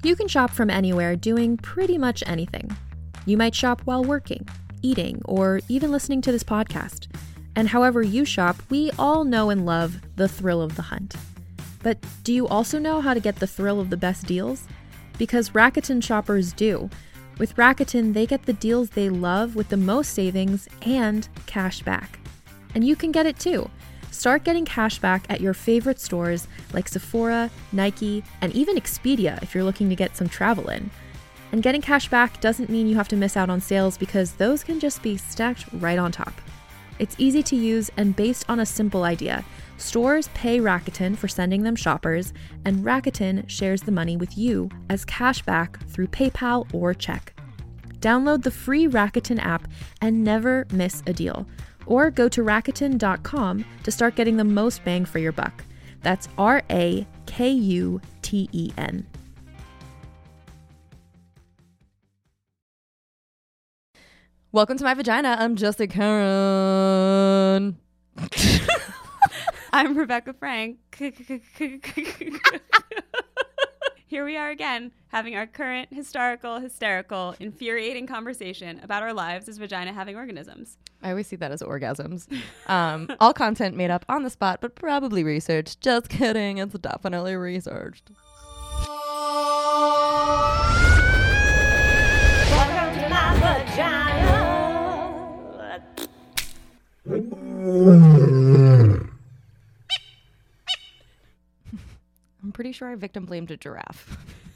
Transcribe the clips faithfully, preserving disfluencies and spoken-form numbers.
You can shop from anywhere doing pretty much anything. You might shop while working, eating, or even listening to this podcast. And however you shop, we all know and love the thrill of the hunt. But do you also know how to get the thrill of the best deals? Because Rakuten shoppers do. With Rakuten, they get the deals they love with the most savings and cash back. And you can get it too. Start getting cash back at your favorite stores like Sephora, Nike, and even Expedia if you're looking to get some travel in. And getting cash back doesn't mean you have to miss out on sales because those can just be stacked right on top. It's easy to use and based on a simple idea. Stores pay Rakuten for sending them shoppers, and Rakuten shares the money with you as cash back through PayPal or check. Download the free Rakuten app and never miss a deal. Or go to Rakuten dot com to start getting the most bang for your buck. That's R A K U T E N. Welcome to my vagina. I'm Jessica Karen. I'm Rebecca Frank. Here we are again, having our current historical, hysterical, infuriating conversation about our lives as vagina-having organisms. I always see that as orgasms. Um, all content made up on the spot, but probably researched. Just kidding. It's definitely researched. Welcome to my vagina. I'm pretty sure I victim blamed a giraffe.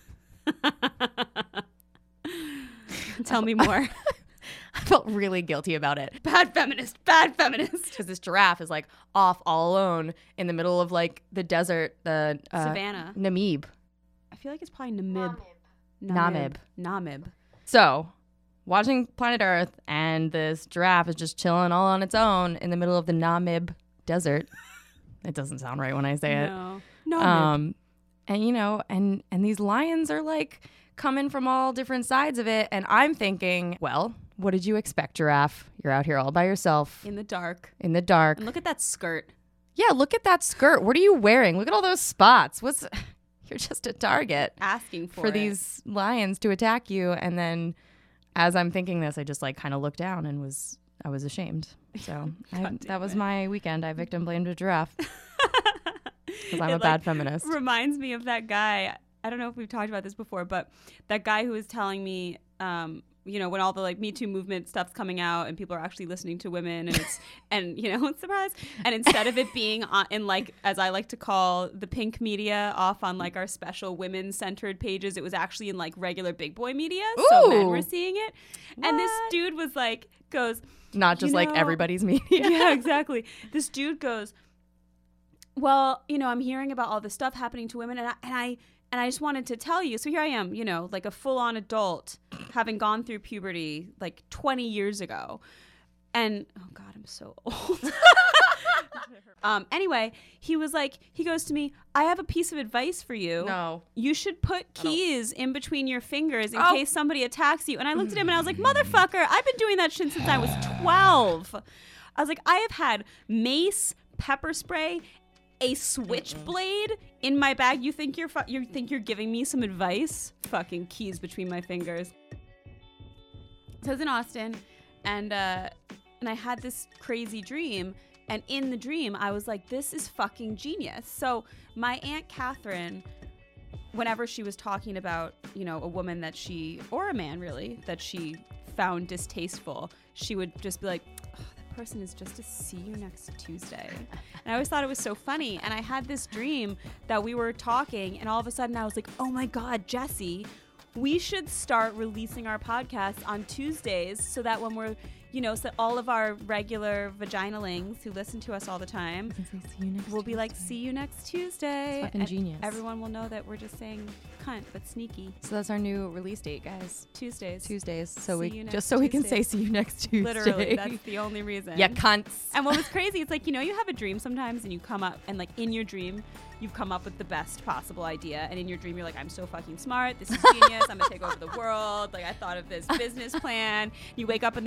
Tell me more. I felt really guilty about it. Bad feminist, bad feminist. Because this giraffe is like off all alone in the middle of like the desert, the uh, Savannah. Namib. I feel like it's probably Namib. Namib. Namib. So, watching Planet Earth, and this giraffe is just chilling all on its own in the middle of the Namib desert. It doesn't sound right when I say it. No. No. Um, and you know, and and these lions are like coming from all different sides of it, and I'm thinking, well, what did you expect, giraffe? You're out here all by yourself In the dark. in the dark. And look at that skirt. Yeah, look at that skirt. What are you wearing? Look at all those spots. What's you're just a target Asking for, for it. these lions to attack you. And then as I'm thinking this, I just like kind of looked down and was I was ashamed. So I, that was it. my weekend. I victim blamed a giraffe because I'm It, a bad like, feminist. Reminds me of that guy. I don't know if we've talked about this before, but that guy who was telling me, um, you know, when all the like Me Too movement stuff's coming out and people are actually listening to women and it's, and you know, surprise. And instead of it being on, in like, as I like to call the pink media off on like our special women centered pages, it was actually in like regular big boy media. So men Ooh. were seeing it. And this What? dude was like, goes, Not just you like know- everybody's media. yeah, exactly. This dude goes, well, you know, I'm hearing about all this stuff happening to women, and I, and I and I just wanted to tell you. So here I am, you know, like a full-on adult, having gone through puberty like twenty years ago, and oh god, I'm so old. um. Anyway, he was like, he goes to me, I have a piece of advice for you. No. You should put keys in between your fingers in Oh. case somebody attacks you. And I looked at him and I was like, motherfucker, I've been doing that shit since I was twelve. I was like, I have had mace, pepper spray, a switchblade in my bag. You think you're fu- you think you're giving me some advice? Fucking keys between my fingers. So I was in Austin, and uh, and I had this crazy dream. And in the dream, I was like, this is fucking genius. So my Aunt Catherine, whenever she was talking about, you know, a woman that she, or a man really, that she found distasteful, she would just be like, oh, that person is just to see you next Tuesday. And I always thought it was so funny. And I had this dream that we were talking, and all of a sudden I was like, oh my God, Jessie, we should start releasing our podcasts on Tuesdays so that when we're, you know, so all of our regular vaginalings who listen to us all the time will be like, see you next Tuesday. It's fucking And genius. everyone will know that we're just saying cunt, but sneaky. So that's our new release date, guys. Tuesdays. Tuesdays. So See we you next just so we can Tuesday. say see you next Tuesday. Literally, that's the only reason. Yeah, cunts. And what was crazy, it's like, you know, you have a dream sometimes and you come up and like in your dream, you've come up with the best possible idea. And in your dream, you're like, I'm so fucking smart. This is genius. I'm going to take over the world. Like, I thought of this business plan. You wake up in the morning and you're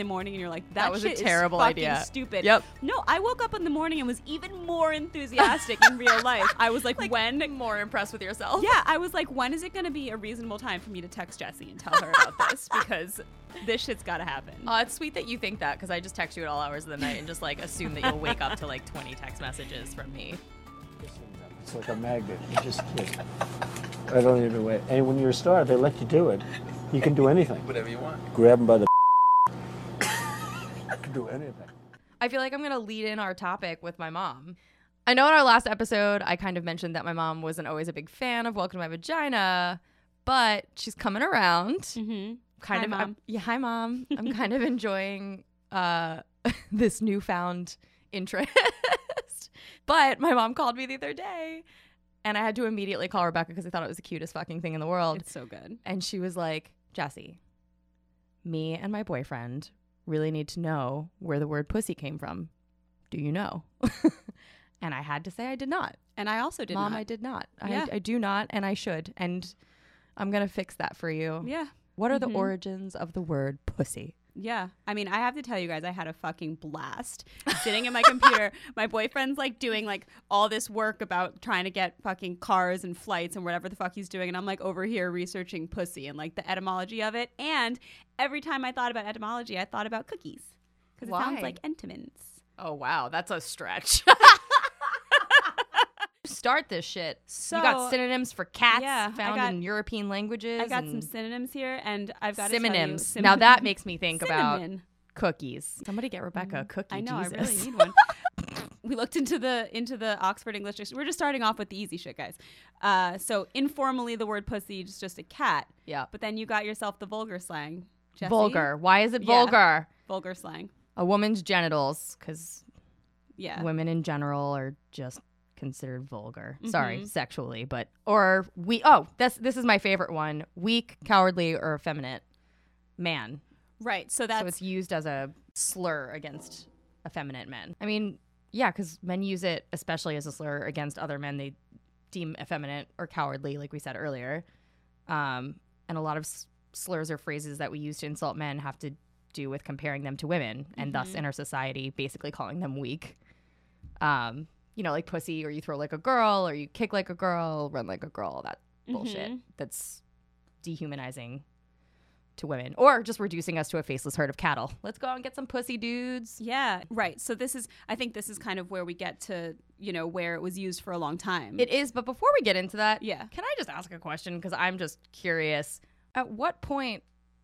you're like, that, That was a shit terrible is fucking idea. stupid. Yep. No, I woke up in the morning and was even more enthusiastic in real life. I was like, when? More impressed with yourself. Yeah, I was like, when is it going to be a reasonable time for me to text Jessie and tell her about this? Because this shit's got to happen. Oh, it's sweet that you think that, because I just text you at all hours of the night and just like assume that you'll wake up to like twenty text messages from me. It's like a magnet. You just twist. I don't even know way. And when you're a star, they let you do it. You can do anything. Whatever you want. Grab them by the. You can do anything. I feel like I'm going to lead in our topic with my mom. I know in our last episode, I kind of mentioned that my mom wasn't always a big fan of Welcome to My Vagina, but she's coming around. Mm-hmm. Kind Hi, of, Mom. I'm- yeah, hi, Mom. I'm kind of enjoying uh, this newfound interest. But my mom called me the other day, and I had to immediately call Rebecca because I thought it was the cutest fucking thing in the world. It's so good. And she was like, Jessie, me and my boyfriend really need to know where the word pussy came from. Do you know? And I had to say I did not. And I also did Mom, not. I did not. Yeah. I, I do not, and I should. And I'm going to fix that for you. Yeah. What are Mhm. the origins of the word pussy? Yeah. I mean, I have to tell you guys, I had a fucking blast sitting in my computer. My boyfriend's like doing like all this work about trying to get fucking cars and flights and whatever the fuck he's doing. And I'm like over here researching pussy and like the etymology of it. And every time I thought about etymology, I thought about cookies because it Why? sounds like Entenmann's. Oh, wow. That's a stretch. Start this shit. So you got synonyms for cats yeah, I found got- in European languages. I got and some synonyms here and I've got synonyms. To tell you, Now that makes me think about Cinnamon. cookies. Somebody get Rebecca a cookie. I know, Jesus. I really need one. We looked into the into the Oxford English Dictionary. We're just starting off with the easy shit, guys. Uh, so informally, the word pussy is just a cat. Yeah. But then you got yourself the vulgar slang. Jessie? Vulgar. Why is it Yeah. vulgar? Vulgar slang. A woman's genitals, because Yeah. women in general are just considered vulgar. Mhm. Sorry, sexually, but or we. Oh, this this is my favorite one: weak, cowardly, or effeminate man. Right. So that's so it's used as a slur against effeminate men. I mean, yeah, because men use it especially as a slur against other men they deem effeminate or cowardly, like we said earlier. Um, and a lot of s- slurs or phrases that we use to insult men have to do with comparing them to women, and thus in our society basically calling them weak. Um, you know, like pussy, or you throw like a girl, or you kick like a girl, run like a girl, that bullshit Mhm. that's dehumanizing to women, or just reducing us to a faceless herd of cattle. Let's go out and get some pussy, dudes. yeah. Right. So this is. I think this is kind of where we get to you know where it was used for a long time. It is, but before we get into that, Yeah. can I just ask a question? Because I'm just curious. At what point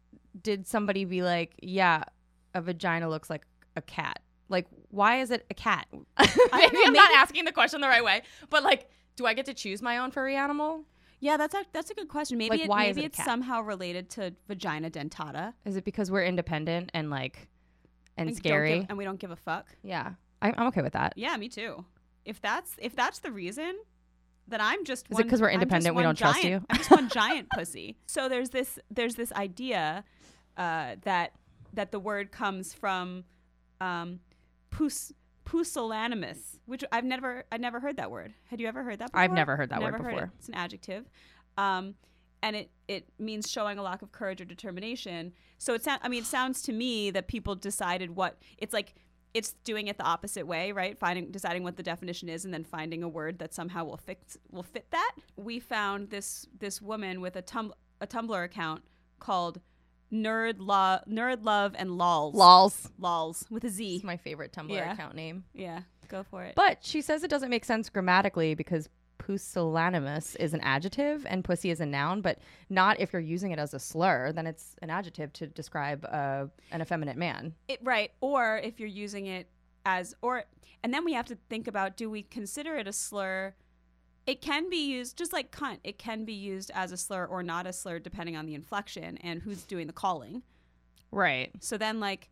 did somebody be like, yeah, a vagina looks like a cat? Like, why is it a cat? Maybe I'm not asking the question the right way, but like, do I get to choose my own furry animal? Yeah, that's a that's a good question. Maybe Like, it, why is maybe it a it's cat? somehow related to vagina dentata Is it because we're independent and like, and Like, don't scary? give- and we don't give a fuck. yeah, I, I'm okay with that. Yeah, me too. If that's if that's the reason, then I'm just. Is it one, 'cause we're I'm just independent, we one don't trust giant- you? I'm just one giant pussy. So there's this there's this idea uh, that that the word comes from um, pus pusillanimous, which I've never I never heard that word. Had you ever heard that before? I've never heard that word Never heard before. it. It's an adjective. Um, and it, it means showing a lack of courage or determination. So it sounds, I mean, it sounds to me that people decided what it's like. It's doing it the opposite way, right? Finding, deciding what the definition is, and then finding a word that somehow will fix, will fit that. We found this this woman with a tum a Tumblr account called Nerd Love, Nerd Love and Lols. Lols. Lols with a Z. It's my favorite Tumblr Yeah. account name. Yeah, go for it. But she says it doesn't make sense grammatically because pusillanimous is an adjective and pussy is a noun, but not if you're using it as a slur. Then it's an adjective to describe uh, an effeminate man. It, right. Or if you're using it as, or, and then we have to think about, do we consider it a slur? It can be used, just like cunt, it can be used as a slur or not a slur depending on the inflection and who's doing the calling. Right. So then, like,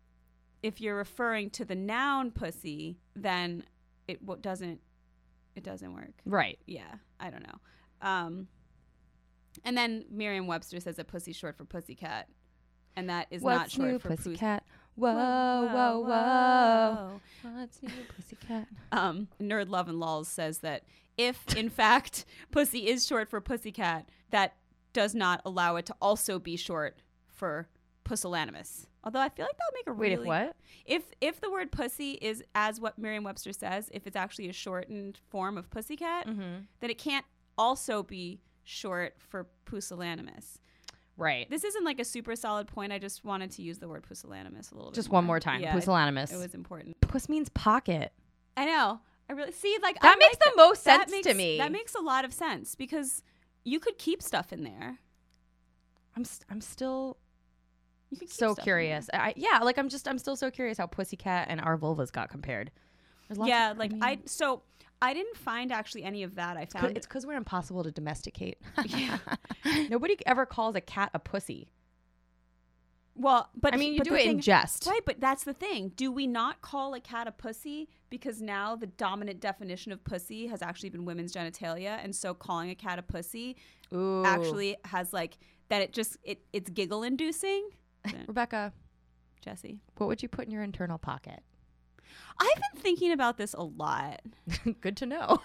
if you're referring to the noun pussy, then it w- doesn't, it doesn't work. Right. Yeah, I don't know. Um, and then Merriam-Webster says that pussy's short for pussycat, and that is not What's short new, for pussy. pussycat? Whoa, whoa, whoa. What's new, pussycat? Um, Nerd Love and Lols says that if, in fact, pussy is short for pussycat, that does not allow it to also be short for pusillanimous. Although I feel like that would make a Wait, really... if what? If, if the word pussy is, as what Merriam-Webster says, if it's actually a shortened form of pussycat, Mm-hmm. then it can't also be short for pusillanimous. Right. This isn't like a super solid point. I just wanted to use the word pusillanimous a little bit Just more. one more time. Yeah, Pusillanimous. It was important. Puss means pocket. I know. I really see like That I makes like the most that sense makes, to me. That makes a lot of sense because you could keep stuff in there. I'm st- I'm still You could keep so stuff in curious. I, yeah, like I'm just I'm still so curious how pussycat and our vulvas got compared. There's there. lots Yeah, of- like mean, I so I didn't find actually any of that. I it's found because we're impossible to domesticate. Yeah. Nobody ever calls a cat a pussy. well, but I mean, you but do the it in thing- jest. Right, but that's the thing. Do we not call a cat a pussy because now the dominant definition of pussy has actually been women's genitalia, and so calling a cat a pussy Ooh. actually has like that. It just it it's giggle inducing. Rebecca, Jesse, what would you put in your internal pocket? I've been thinking about this a lot, Good to know.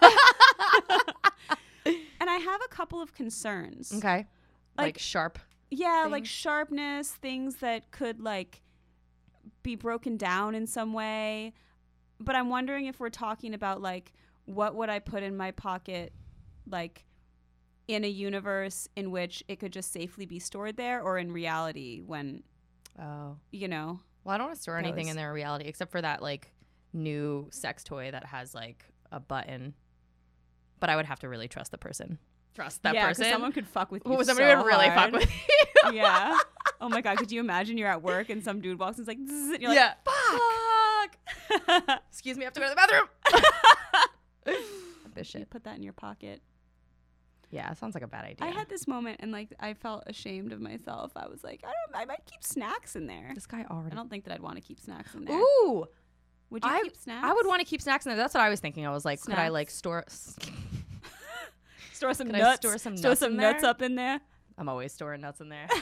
and I have a couple of concerns. Okay. Like, Like- sharp. Yeah, like Things? sharpness, things that could like be broken down in some way. But I'm wondering if we're talking about like what would I put in my pocket, like in a universe in which it could just safely be stored there, or in reality when, Oh. you know. Well, I don't want to store anything Goes. in their reality except for that like new sex toy that has like a button. But I would have to really trust the person. Trust that yeah, 'cause person. someone could fuck with you. Ooh, somebody so would really hard. fuck with you. Yeah. Oh my god, could you imagine you're at work and some dude walks and is like, "Zzz," and you're yeah. like, fuck. Excuse me, I have to go to the bathroom. This You shit. put that in your pocket. Yeah, it sounds like a bad idea. I had this moment and like I felt ashamed of myself. I was like, I don't I might keep snacks in there. this guy I already. don't think that I'd want to keep snacks in there. Ooh, Would you I- keep snacks? I would want to keep snacks in there. That's what I was thinking. I was like, could I Snacks. like store? store some Could I nuts. store some store nuts some in nuts there? up in there. I'm always storing nuts in there.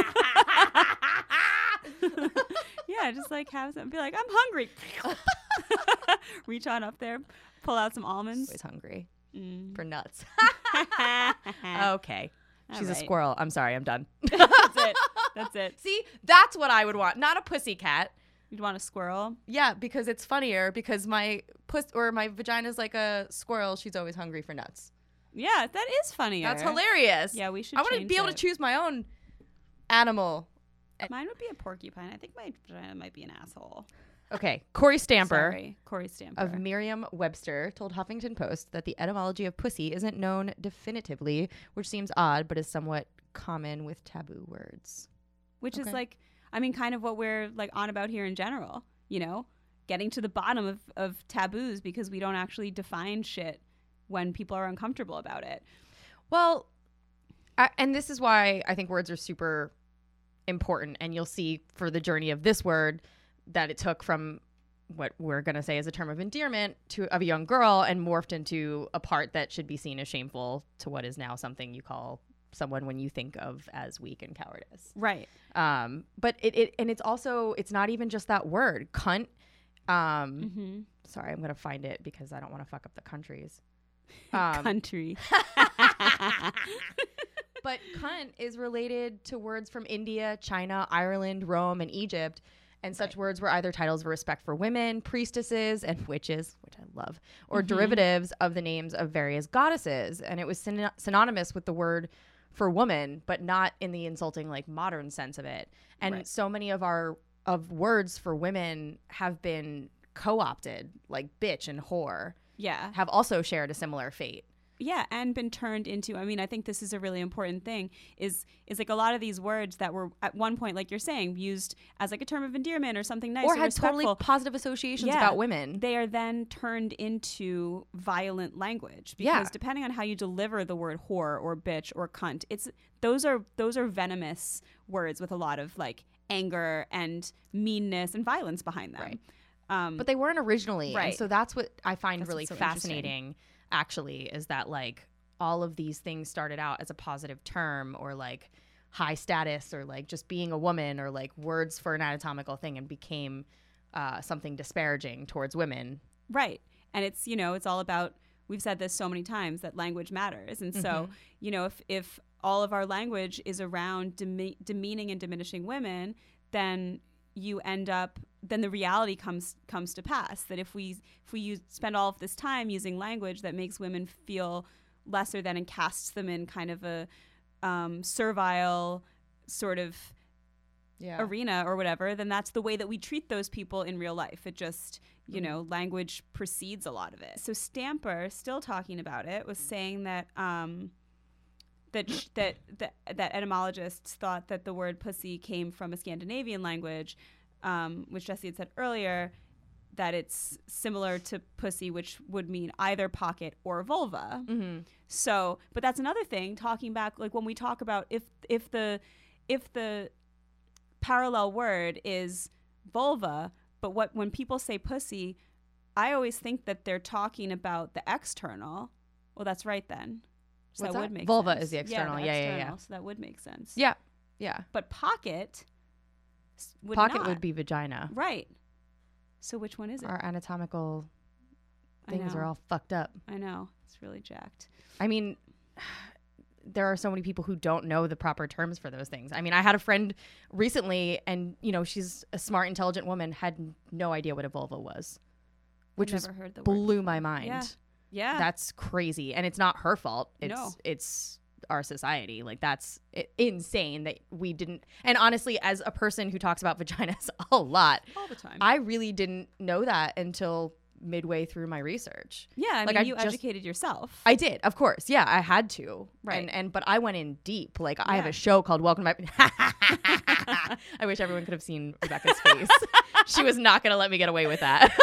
Yeah, just like have some. Be like, I'm hungry. Reach on up there, pull out some almonds. Always hungry Mm. for nuts. All Okay, she's a right. squirrel. I'm sorry. I'm done. That's it. That's it. See, that's what I would want. Not a pussy cat. You'd want a squirrel. Yeah, because it's funnier. Because my puss or my vagina's like a squirrel. She's always hungry for nuts. Yeah, that is funnier. That's hilarious. Yeah, we should. I want to change be able it. to choose my own animal. Mine would be a porcupine. I think my vagina might be an asshole. Okay, Corey Stamper Sorry, Corey Stamper. of Merriam-Webster told Huffington Post that the etymology of pussy isn't known definitively, which seems odd, but is somewhat common with taboo words. Which is Okay. like, I mean, kind of what we're like on about here in general, you know, getting to the bottom of, of taboos because we don't actually define shit when people are uncomfortable about it. Well, I, and this is why I think words are super important. And you'll see for the journey of this word that it took from what we're going to say is a term of endearment to of a young girl and morphed into a part that should be seen as shameful to what is now something you call someone when you think of as weak and cowardice. Right. Um, but it, it and it's also it's not even just that word, cunt. Um, Mm-hmm. sorry, I'm going to find it because I don't want to fuck up the countries. Um, Country. But cunt is related to words from India, China, Ireland, Rome, and Egypt. And such Right. words were either titles of respect for women, priestesses, and witches, which I love, or Mhm. derivatives of the names of various goddesses. And it was syn- synonymous with the word for woman, but not in the insulting, like, modern sense of it. And Right. so many of our of words for women have been co-opted, like bitch and whore, Yeah. have also shared a similar fate. Yeah, and been turned into, I mean, I think this is a really important thing, is is like a lot of these words that were at one point, like you're saying, used as like a term of endearment or something nice or or, had totally respectful. positive associations Yeah. about women. They are then turned into violent language because Yeah. depending on how you deliver the word whore or bitch or cunt, it's those are those are venomous words with a lot of like anger and meanness and violence behind them. Right. Um, But they weren't originally. Right. And so that's what I find That's really what's so interesting. fascinating, actually, is that like all of these things started out as a positive term or like high status or like just being a woman or like words for an anatomical thing and became uh, something disparaging towards women. Right. And it's, you know, it's all about, we've said this so many times that language matters. And so, Mhm. you know, if, if all of our language is around deme- demeaning and diminishing women, then you end up then the reality comes comes to pass that if we if we use, spend all of this time using language that makes women feel lesser than and casts them in kind of a um, servile sort of Yeah. arena or whatever, then that's the way that we treat those people in real life. It just, you mm-hmm. know, language precedes a lot of it. So Stamper, still talking about it, was saying that um, that, sh- that that that etymologists thought that the word pussy came from a Scandinavian language, um, which Jesse had said earlier, that it's similar to pussy, which would mean either pocket or vulva. Mm-hmm. So, but that's another thing. Talking back, like when we talk about if if the if the parallel word is vulva, but what when people say pussy, I always think that they're talking about the external. Well, that's right then. So What's that, that? would make Vulva sense. is the external. Yeah, the Yeah, yeah, external, yeah. So that would make sense. Yeah. Yeah. But pocket s- would Pocket not. would be vagina. Right. So which one is it? Our anatomical I things know. are all fucked up. I know. It's really jacked. I mean, there are so many people who don't know the proper terms for those things. I mean, I had a friend recently, and, you know, she's a smart, intelligent woman, had no idea what a vulva was, which I've was never heard the word blew before. my mind. Yeah. Yeah. That's crazy. And it's not her fault. It's, No. it's our society. Like, that's i- insane that we didn't. And honestly, as a person who talks about vaginas a lot, all the time. I really didn't know that until midway through my research. yeah. I like, mean, I you just- educated yourself. I did, of course. Yeah, I had to. Right. And and but I went in deep. Like I have Yeah. a show called Welcome to My I wish everyone could have seen Rebecca's face. She was not going to let me get away with that.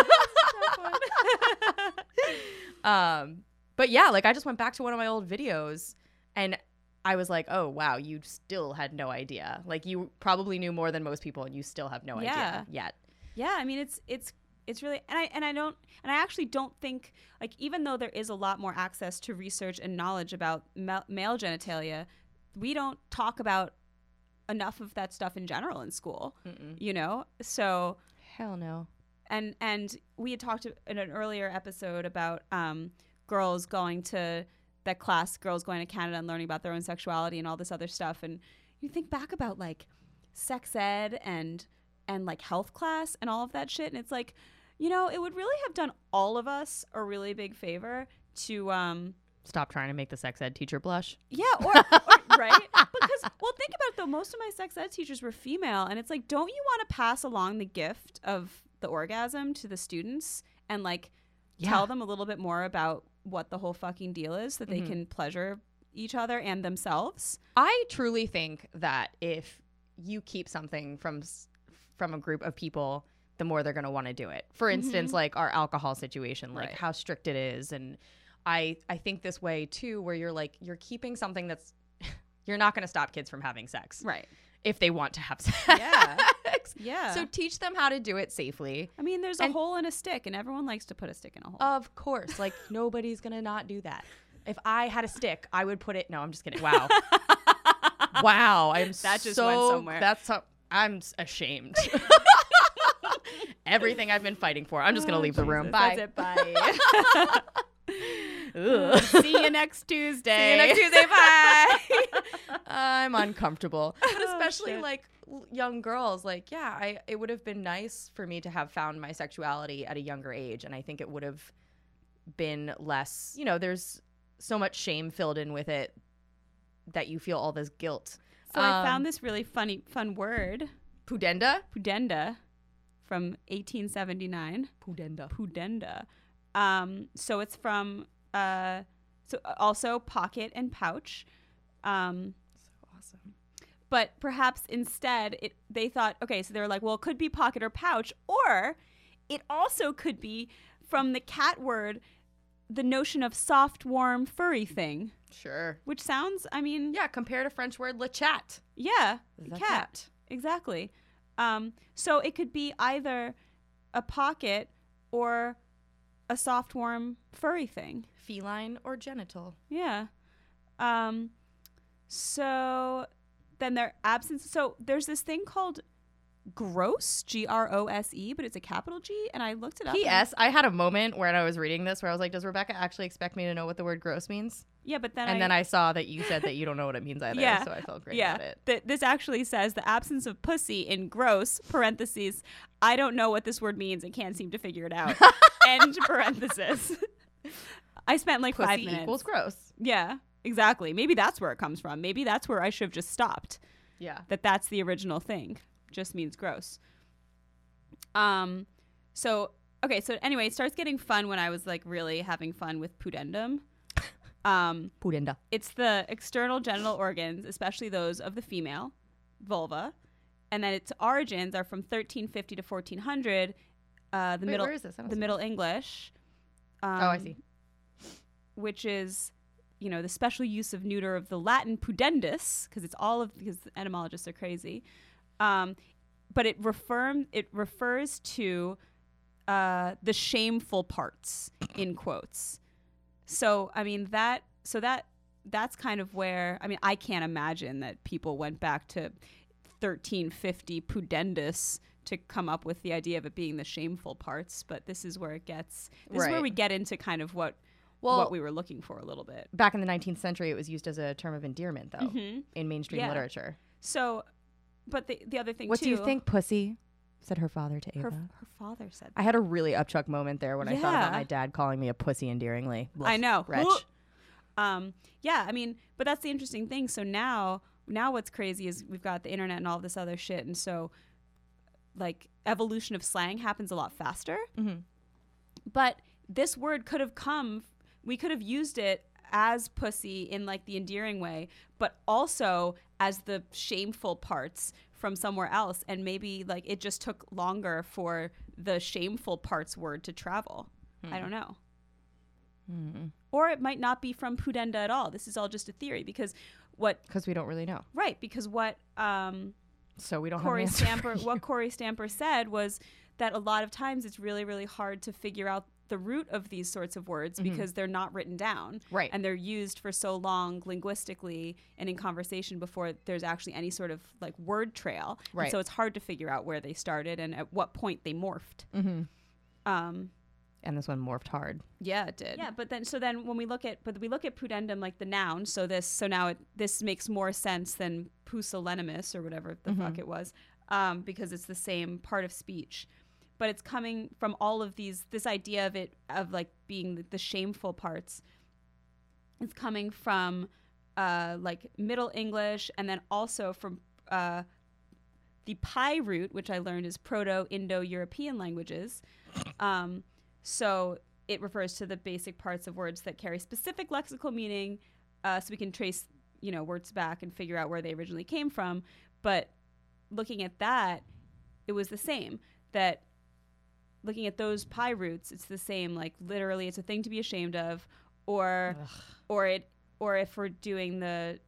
um but yeah, like I just went back to one of my old videos and I was like, "Oh, wow, you still had no idea. Like you probably knew more than most people and you still have no Yeah. idea yet." Yeah, I mean it's it's it's really and I and I don't and I actually don't think like even though there is a lot more access to research and knowledge about ma- male genitalia, we don't talk about enough of that stuff in general in school. Mm-mm. You know? So Hell no. and and we had talked in an earlier episode about um, girls going to that class, girls going to Canada and learning about their own sexuality and all this other stuff. And you think back about like sex ed and and like health class and all of that shit, and it's like, you know, it would really have done all of us a really big favor to um Stop trying to make the sex ed teacher blush. yeah, or, or right? Because, well, think about it, though. Most of my sex ed teachers were female, and it's like, don't you want to pass along the gift of the orgasm to the students and, like, Yeah. tell them a little bit more about what the whole fucking deal is, that they Mhm. can pleasure each other and themselves? I truly think that if you keep something from s- from a group of people, the more they're going to want to do it. For instance, Mhm. like our alcohol situation, like Right. how strict it is. And I, I think this way too, where you're like, you're keeping something that's, you're not going to stop kids from having sex Right. if they want to have sex. Yeah. Yeah. So teach them how to do it safely. I mean, there's a and- hole in a stick, and everyone likes to put a stick in a hole. Of course. Like nobody's going to not do that. If I had a stick, I would put it. No, I'm just kidding. Wow. Wow. I'm That just so, went somewhere. That's so, I'm s- ashamed. Everything I've been fighting for. I'm just going to Oh, leave the room. Jesus. Bye. That's it. Bye. Ugh. See you next Tuesday. See you next Tuesday. Bye. I'm uncomfortable. But Oh, especially shit. like l- young girls, like, yeah, I it would have been nice for me to have found my sexuality at a younger age. And I think it would have been less, you know, there's so much shame filled in with it that you feel all this guilt. So I Um, found this really funny, fun word, Pudenda? pudenda, from eighteen seventy-nine. Pudenda. Pudenda. Um, so it's from uh, so also pocket and pouch. Um, So awesome. but perhaps instead it they thought, okay, so they were like, well, it could be pocket or pouch, or it also could be from the cat word, the notion of soft, warm, furry thing, Sure. which sounds, I mean, Yeah, compare to French word le chat. yeah, The cat. cat. Exactly. Um, so it could be either a pocket or a soft, warm, furry thing. Feline or genital. Yeah. Um, so then their absence. So there's this thing called gross, G R O S E, but it's a capital G. And I looked it up. P and- S. I had a moment when I was reading this where I was like, does Rebecca actually expect me to know what the word gross means? Yeah, but then and I, then I saw that you said that you don't know what it means either, Yeah. so I felt great yeah, about it. Th- this actually says the absence of pussy in gross parentheses. I don't know what this word means and can't seem to figure it out. End parenthesis. I spent like five Pussy minutes. equals gross. Yeah, exactly. Maybe that's where it comes from. Maybe that's where I should have just stopped. Yeah. That that's the original thing. Just means gross. Um, so okay. So anyway, it starts getting fun when I was like really having fun with pudendum. Um, Pudenda. it's the external genital organs, especially those of the female vulva, and then its origins are from thirteen fifty to fourteen hundred. Uh, the Wait, middle, where is this? I don't the see Middle English. Um, Oh, I see. Which is, you know, the special use of neuter of the Latin pudendus, because it's all of because etymologists are crazy. Um, but it refirm it refers to uh, the shameful parts in quotes. So I mean that so that that's kind of where I mean I can't imagine that people went back to thirteen fifty pudendus to come up with the idea of it being the shameful parts, but this is where it gets this is where Right. we get into kind of what Well, what we were looking for a little bit. back in the nineteenth century, it was used as a term of endearment, though, Mhm. in mainstream Yeah. literature. So, but the the other thing What too. do you think, pussy? Said her father to Ava. Her, her father said. I had a really upchuck moment there when I thought about Yeah. my dad calling me a pussy endearingly. I Ugh, know. Wretch. Um, yeah, I mean, but that's the interesting thing. So now, now what's crazy is we've got the internet and all this other shit, and so like evolution of slang happens a lot faster. Mhm. But this word could have come. We could have used it as pussy in like the endearing way, but also as the shameful parts from somewhere else, and maybe like it just took longer for the shameful parts word to travel. I don't know. Mm. Or it might not be from pudenda at all. This is all just a theory because what Because we don't really know. right because what um, So we don't Corey have an answer Stamper for you. what Corey Stamper said was that a lot of times it's really really hard to figure out the root of these sorts of words because they're not written down. Right. And they're used for so long linguistically and in conversation before there's actually any sort of like word trail. And Right. so it's hard to figure out where they started and at what point they morphed. Mm-hmm. Um, And this one morphed hard. yeah, it did. Yeah, but then so then when we look at but we look at pudendum like the noun, so this so now it this makes more sense than pusillanimous or whatever the fuck it was, um, because it's the same part of speech. But it's coming from all of these this idea of it of like being the, the shameful parts. It's coming from uh, like Middle English and then also from uh, the Pi root, which I learned is Proto-Indo-European languages. Um, so it refers to the basic parts of words that carry specific lexical meaning, uh, so we can trace, you know, words back and figure out where they originally came from. But looking at that, it was the same. That looking at those Pi roots, it's the same. Like literally, it's a thing to be ashamed of, or or it or if we're doing the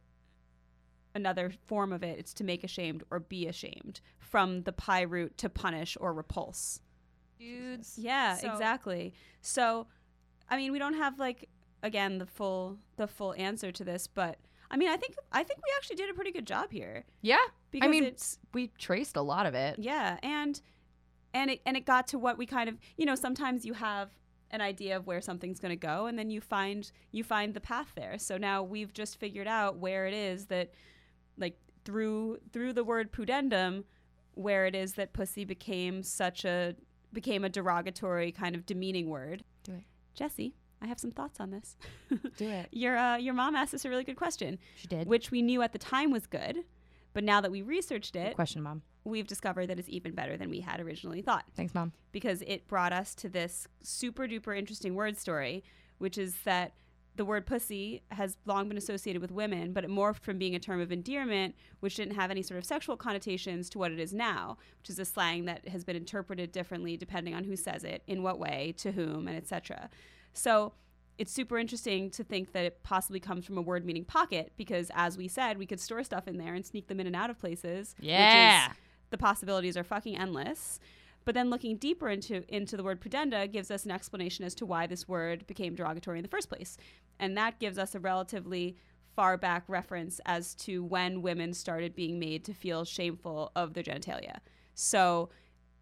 another form of it, it's to make ashamed or be ashamed. From the Pi root to punish or repulse. Dudes. Yeah, So- exactly. So, I mean, we don't have like again the full the full answer to this, but I mean, I think I think we actually did a pretty good job here Yeah. because I mean, it's we traced a lot of it. yeah, and and it and it got to what we kind of you know sometimes you have an idea of where something's going to go, and then you find you find the path there. So now we've just figured out where it is that like through through the word pudendum, where it is that pussy became such a became a derogatory kind of demeaning word. Do it. Jesse, I have some thoughts on this. Do it. Your uh, your mom asked us a really good question, She did. which we knew at the time was good, but now that we researched Good it, question, Mom. we've discovered that it's even better than we had originally thought, Thanks, Mom. because it brought us to this super duper interesting word story, which is that the word pussy has long been associated with women, but it morphed from being a term of endearment, which didn't have any sort of sexual connotations, to what it is now, which is a slang that has been interpreted differently depending on who says it, in what way, to whom, and et cetera. So it's super interesting to think that it possibly comes from a word meaning pocket, because as we said, we could store stuff in there and sneak them in and out of places. Yeah. Which is, the possibilities are fucking endless. But then looking deeper into into the word pudenda gives us an explanation as to why this word became derogatory in the first place. And that gives us a relatively far back reference as to when women started being made to feel shameful of their genitalia. So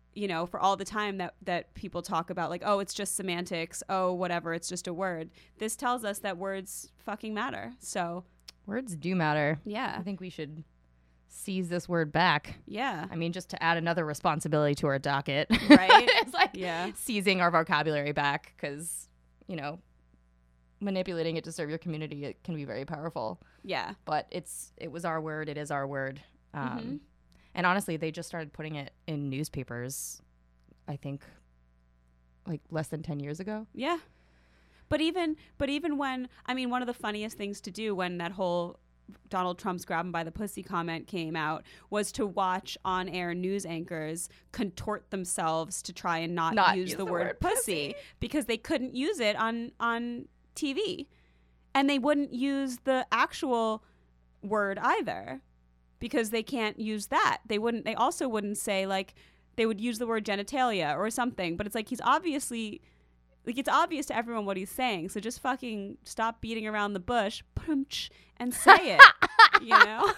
you know, for all the time that, that people talk about, like, oh, it's just semantics. Oh, whatever. It's just a word. This tells us that words fucking matter. So Words do matter. yeah, I think we should seize this word back. yeah, I mean, just to add another responsibility to our docket. Right? It's like yeah, seizing our vocabulary back because, you know, manipulating it to serve your community, it can be very powerful. yeah. But it's it was our word. It is our word. Um, Mhm. And honestly, they just started putting it in newspapers, I think, like less than ten years ago. Yeah. But even but even when, I mean, one of the funniest things to do when that whole Donald Trump's grab him by the pussy comment came out was to watch on-air news anchors contort themselves to try and not, Not use, use the, the word, word pussy, pussy. because they couldn't use it on on T V. And they wouldn't use the actual word either because they can't use that. They wouldn't they also wouldn't say, like, they would use the word genitalia or something, but it's like he's obviously like it's obvious to everyone what he's saying. So just fucking stop beating around the bush and say it. You know?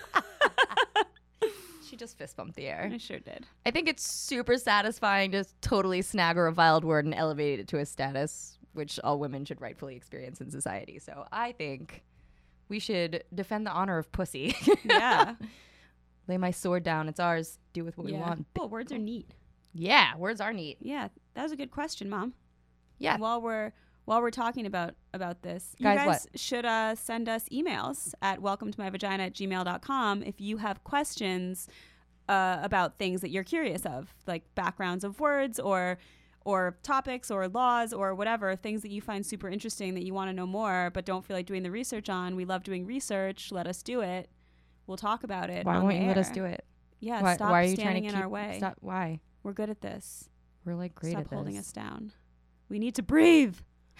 She just fist bumped the air. I sure did. I think it's super satisfying to totally snag a reviled word and elevate it to a status which all women should rightfully experience in society. So I think we should defend the honor of pussy. Yeah. Lay my sword down. It's ours. Do with what we yeah. want. Well, words are neat. Yeah, words are neat. Yeah, that was a good question, Mom. Yeah. While we're while we're talking about about this, you Guys, guys should uh, send us emails at welcome to my vagina at gmail dot com if you have questions uh, about things that you're curious of, like backgrounds of words or or topics or laws or whatever, things that you find super interesting that you want to know more but don't feel like doing the research on. We love doing research. Let us do it. We'll talk about it. Why on won't the you let us air. do it? Yeah, Why, stop why are you standing trying to in keep, our way. Stop. Why? We're good at this. We're like great Stop at this. holding us down. We need to breathe.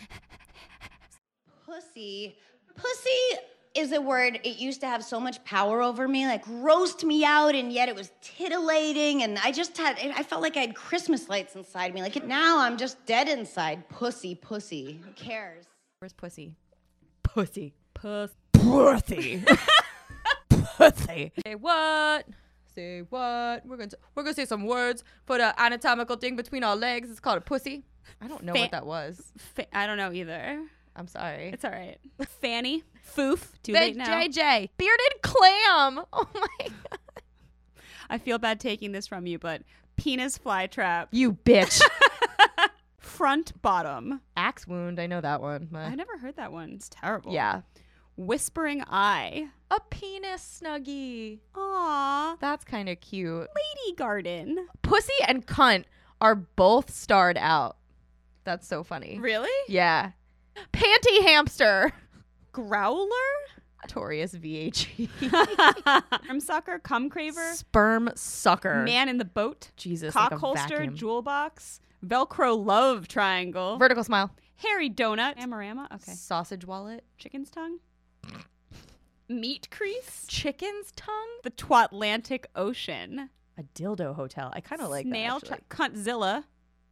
Pussy. Pussy is a word, it used to have so much power over me, like grossed me out, and yet it was titillating, and I just had, I felt like I had Christmas lights inside me. Like now I'm just dead inside. Pussy, pussy. Who cares? Where's pussy? Pussy. Puss. Pussy. Pussy. Say what? Say what? We're gonna t- we're gonna say some words for the anatomical thing between our legs. It's called a pussy. I don't know Fa- what that was. Fa- I don't know either. I'm sorry. It's all right. Fanny. Foof. Too Big late now. J J. Bearded clam. Oh my god. I feel bad taking this from you, but penis flytrap. You bitch. Front bottom. Axe wound. I know that one. I never heard that one. It's terrible. Yeah. Whispering eye. A penis snuggie. Aw. That's kind of cute. Lady garden. Pussy and cunt are both starred out. That's so funny. Really? Yeah. Panty hamster. Growler? Notorious V H E. Arm sucker. Cum craver. Sperm sucker. Man in the boat. Jesus. Cock like a holster. vacuum. Jewel box. Velcro love triangle. Vertical smile. Hairy donut. Amorama. Okay. Sausage wallet. Chicken's tongue. Meat crease. Chicken's tongue. The Twatlantic Ocean. A dildo hotel. I kind of like Snail. that. Tra- actually. Cuntzilla.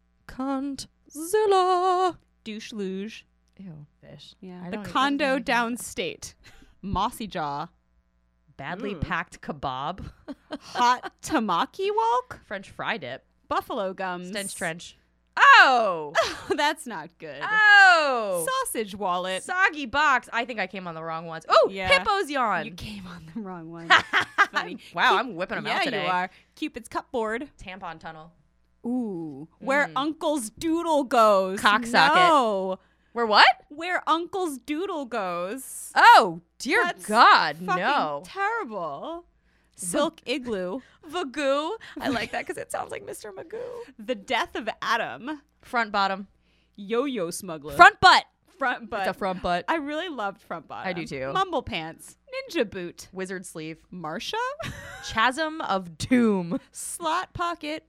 Cuntzilla. Douche luge. Ew. Fish. Yeah. I The don't eat- condo doesn't- downstate. Mossy jaw. Badly Mm. packed kebab. Hot tamaki walk. French fry dip. Buffalo gums. Stench trench. Oh. That's not good. Oh. Sausage wallet. Soggy box. I think I came on the wrong ones. Oh, Yeah. hippo's yawn. You came on the wrong one. Funny. Wow, I'm whipping them yeah, out today. you are. Cupid's cupboard. Tampon tunnel. Ooh. Where Mm. Uncle's doodle goes. Cocksocket. No. Where what? Where Uncle's doodle goes. Oh, dear That's God, Fucking no. terrible. Silk igloo. Vagoo. I like that because it sounds like Mister Magoo. The death of Adam. Front bottom. Yo-yo smuggler. Front butt. front butt. It's a front butt. I really loved front bottom. I do too. Mumble pants. Ninja boot. Wizard sleeve. Marsha. Chasm of doom. Slot pocket.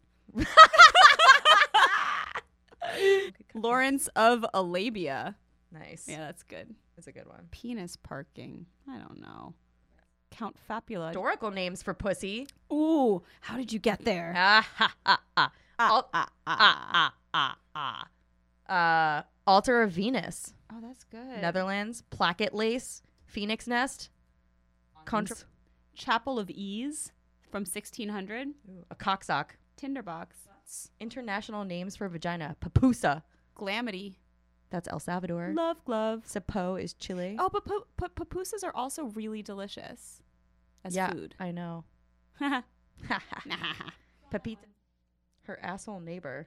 Lawrence of Arabia. Nice. Yeah, that's good. That's a good one. Penis parking. I don't know. Count Fapula. Historical names for pussy. Ooh, how did you get there? Ah ha ah ah. Ah, Al- ah, ah ah ah ah. Uh, Altar of Venus. Oh, that's good. Netherlands. Placket lace. Phoenix nest. Contra- Chapel of Ease from sixteen hundred. Ooh, a cocksock. Tinderbox. thoughts? International names for vagina. Papusa. Glamity. That's El Salvador. Love glove. Sapo is Chile. Oh, but pu- pu- pupusas are also really delicious as yeah, food. I know. Pepita. Her asshole neighbor.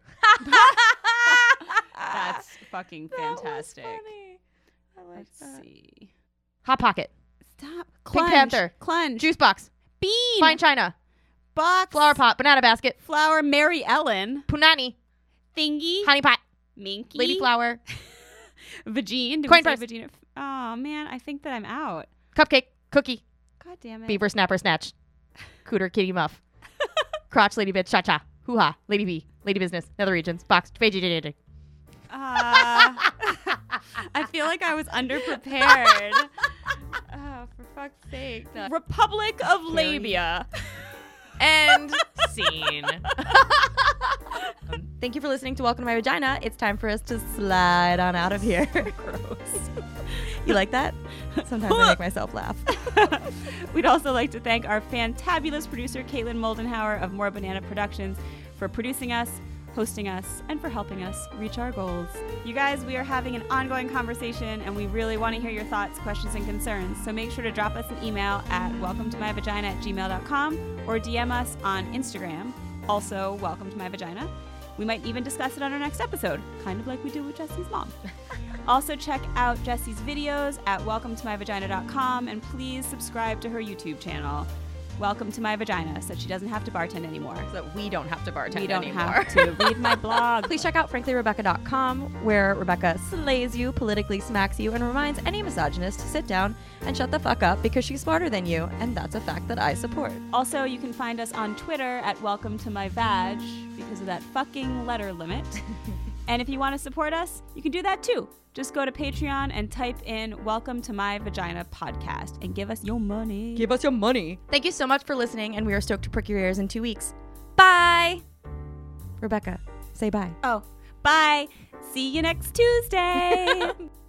That's fucking fantastic. That was funny. I like Let's that. see. Hot Pocket. Stop. Pink Panther. Clunge. Juice Box. Bean. Fine China. Box. Flower Pot. Banana Basket. Flower. Mary Ellen. Punani. Thingy. Honey Pot. Minky. Lady Flower. Vagine. Did Coin we say purse. vagina? Oh, man. I think that I'm out. Cupcake. Cookie. God damn it. Beaver Snapper Snatch. Cooter Kitty Muff. Crotch Lady Bitch Cha Cha. Hoo Ha. Lady B. Lady Business. Nether Regions. Box. J J J. Uh, I feel like I was underprepared. Oh, for fuck's sake. Republic of Labia. And scene. Um, thank you for listening to Welcome to My Vagina. It's time for us to slide on out of here. Gross. You like that? Sometimes I make myself laugh. We'd also like to thank our fantabulous producer, Caitlin Moldenhauer of More Banana Productions, for producing us, hosting us, and for helping us reach our goals. You guys, we are having an ongoing conversation, and we really want to hear your thoughts, questions, and concerns. So make sure to drop us an email at welcome to my vagina at gmail dot com or D M us on Instagram, also welcome to my vagina. We might even discuss it on our next episode, kind of like we did with Jesse's mom. Also check out Jesse's videos at welcome to my vagina dot com, and please subscribe to her YouTube channel, Welcome to My Vagina, so she doesn't have to bartend anymore. So that we don't have to bartend We don't anymore. have to. Read my blog. Please check out frankly rebecca dot com, where Rebecca slays you, politically smacks you, and reminds any misogynist to sit down and shut the fuck up because she's smarter than you, and that's a fact that I support. Also, you can find us on Twitter at Welcome to My Vag because of that fucking letter limit. And if you want to support us, you can do that too. Just go to Patreon and type in Welcome to My Vagina Podcast and give us your money. Give us your money. Thank you so much for listening, and we are stoked to prick your ears in two weeks. Bye! Rebecca, say bye. Oh, bye. See you next Tuesday.